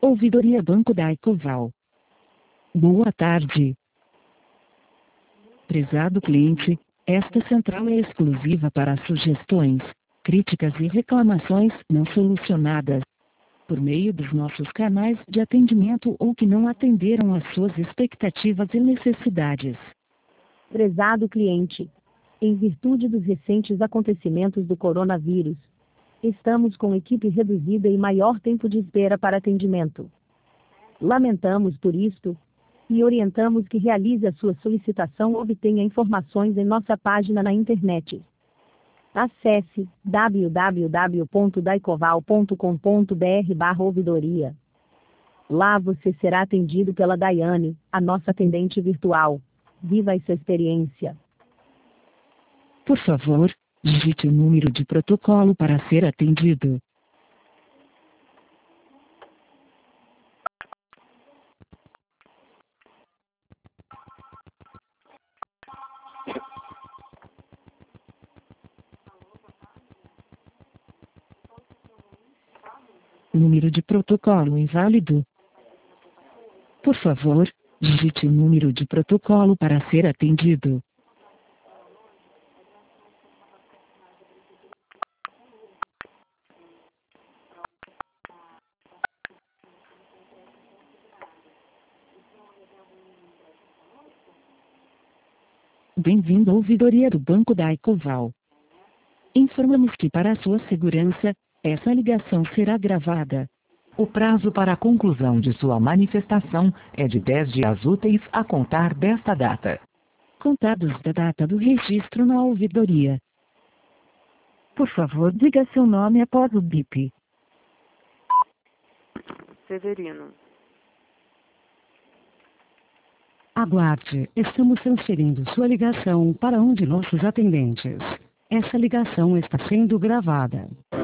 Ouvidoria Banco da Ecoval. Boa tarde. Prezado cliente, esta central é exclusiva para sugestões, críticas e reclamações não solucionadas por meio dos nossos canais de atendimento ou que não atenderam às suas expectativas e necessidades. Prezado cliente, em virtude dos recentes acontecimentos do coronavírus, estamos com equipe reduzida e maior tempo de espera para atendimento. Lamentamos por isto e orientamos que realize a sua solicitação ou obtenha informações em nossa página na internet. Acesse www.daicoval.com.br/ouvidoria. Lá você será atendido pela Daiane, a nossa atendente virtual. Viva essa experiência. Por favor, digite o número de protocolo para ser atendido. Número de protocolo inválido. Por favor, digite o número de protocolo para ser atendido. Bem-vindo à ouvidoria do Banco da Ecoval. Informamos que para a sua segurança, essa ligação será gravada. O prazo para a conclusão de sua manifestação é de 10 dias úteis a contar desta data. Contados da data do registro na ouvidoria. Por favor, diga seu nome após o bip. Severino. Aguarde, estamos transferindo sua ligação para um de nossos atendentes. Essa ligação está sendo gravada.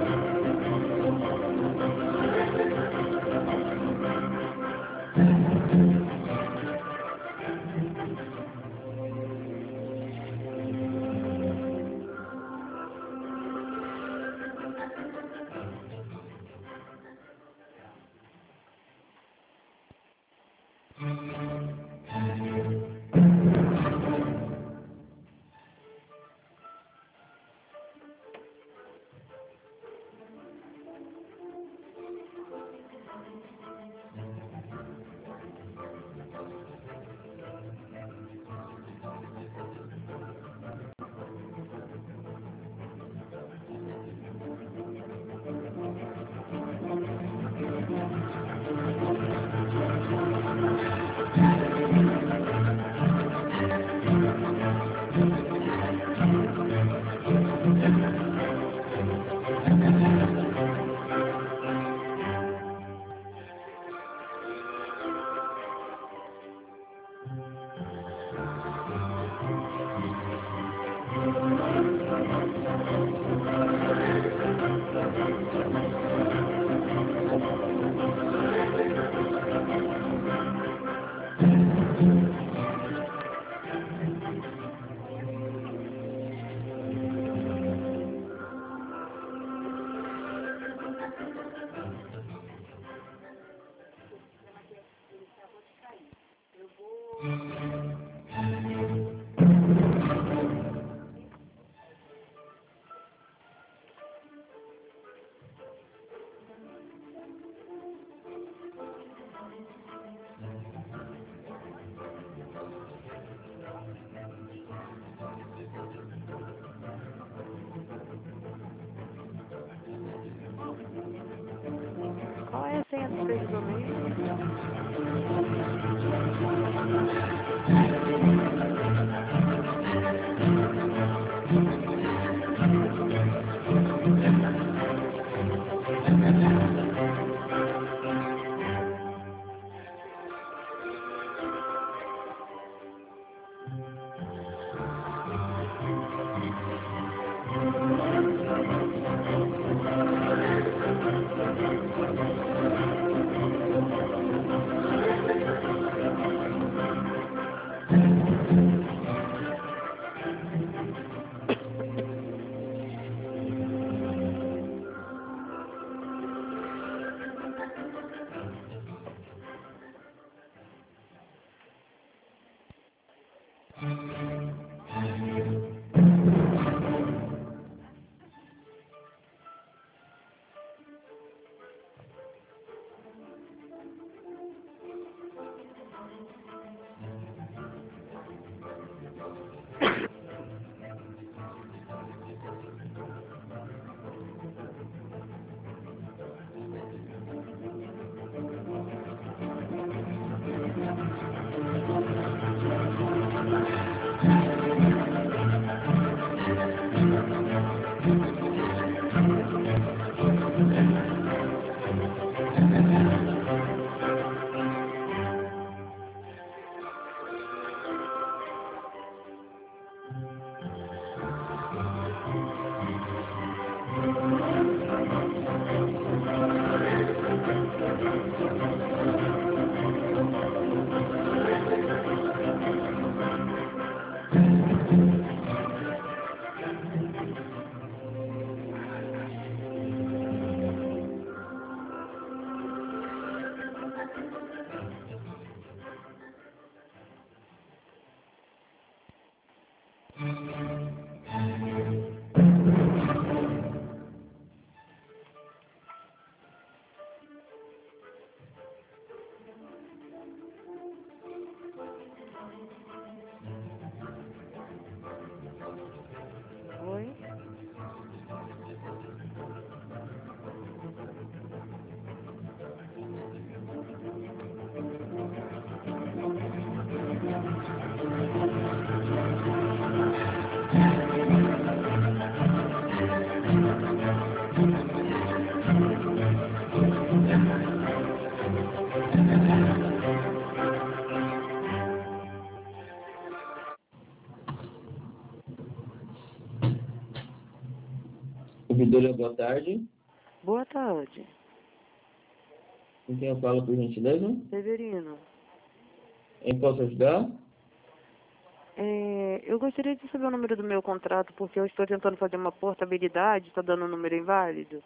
Qual é a senha do seu domínio? Ouvidora, boa tarde. Boa tarde. Com quem eu falo, por gentileza? Severino. Em posso ajudar? Eu gostaria de saber o número do meu contrato, porque eu estou tentando fazer uma portabilidade, está dando um número inválido.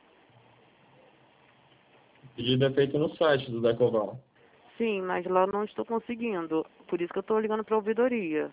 O pedido é feito no site do Decoval. Sim, mas lá eu não estou conseguindo. Por isso que eu estou ligando para a ouvidoria.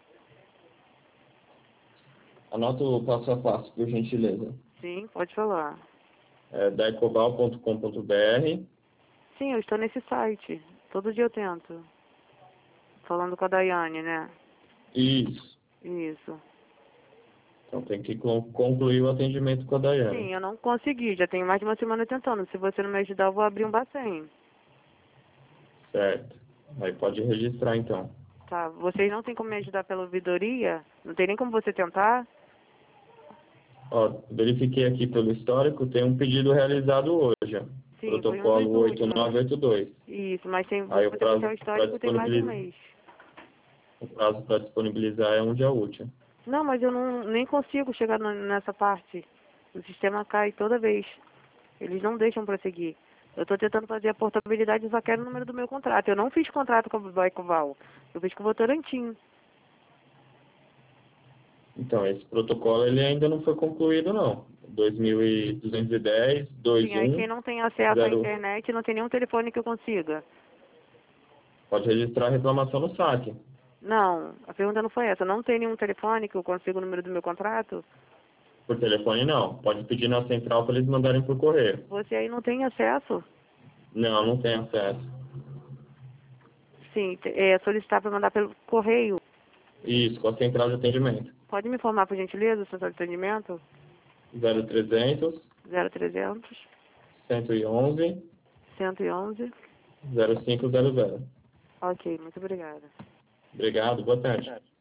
Anota o passo a passo, por gentileza. Sim, pode falar. É decoval.com.br. Sim, eu estou nesse site. Todo dia eu tento. Falando com a Daiane, né? Isso. Isso. Então tem que concluir o atendimento com a Daiane. Sim, eu não consegui. Já tenho mais de uma semana tentando. Se você não me ajudar, eu vou abrir um Bacen. Certo. Aí pode registrar então. Tá, vocês não têm como me ajudar pela ouvidoria? Não tem nem como você tentar? Ó, verifiquei aqui pelo histórico, tem um pedido realizado hoje. Sim, Protocolo foi um dos últimos. 8982. Isso, mas tem, Aí você o prazo puxar o histórico tem mais de um mês. O prazo para disponibilizar é um dia útil. Não, mas eu nem consigo chegar nessa parte. O sistema cai toda vez. Eles não deixam prosseguir. Eu estou tentando fazer a portabilidade e só quero o número do meu contrato. Eu não fiz contrato com o Ecoval. Eu fiz com o Votorantim. Então, esse protocolo ele ainda não foi concluído, não. 2210, Sim, aí quem 21, não tem acesso à 0. internet não tem nenhum telefone que eu consiga. Pode registrar a reclamação no saque. Não, a pergunta não foi essa. Não tem nenhum telefone que eu consiga o número do meu contrato? Por telefone, não. Pode pedir na central para eles mandarem por correio. Você aí não tem acesso? Não, não tem acesso. Sim, solicitar para mandar pelo correio. Isso, com a central de atendimento. Pode me informar, por gentileza, o central de atendimento? 0300 0300 111 111. 0500. Ok, muito obrigada. Obrigado, boa tarde.